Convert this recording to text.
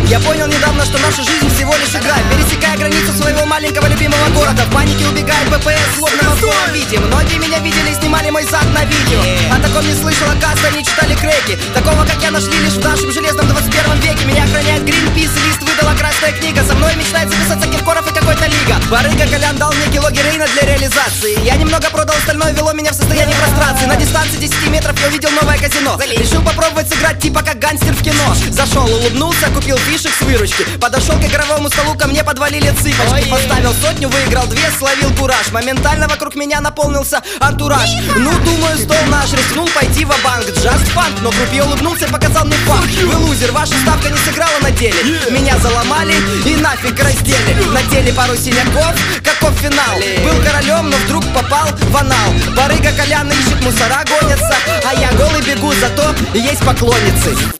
Я понял недавно, что наша жизнь всего лишь игра. Пересекая границу своего маленького любимого города, в панике убегает ППС, словно в виде. Многие меня видели, снимали мой зад на видео. О таком не слышал, оказывается, они читали креки. Такого, как я, нашли лишь в нашем железном 21 веке. Меня охраняет Greenpeace, лист выдала красная книга. Со мной мечтает записаться Киркоров и какой-то Лига. Барыга Колян дал мне кило героина для реализации. Я немного продал, остальное вело меня в состояние прострации. На дистанции 10 метров я увидел новое казино. Решил попробовать сыграть типа как гангстер в кино. Зашел, улыбнулся, купил фишек с выручки. Подошел к игровому столу, ко мне подвалили цыпочки. Поставил сотню, выиграл 2, словил кураж. Моментально вокруг меня наполнился антураж. Ну, думаю, стол наш, рискнул пойти ва-банк. Just fun, но группе улыбнулся и показал мне факт. Вы лузер, ваша ставка не сыграла на деле. Меня заломали и нафиг раздели. На теле пару синяков, каков финал. Был королем, но вдруг попал в анал. Барыга Колян ищет, мусора гонятся, а я голый бегу, зато есть поклонницы.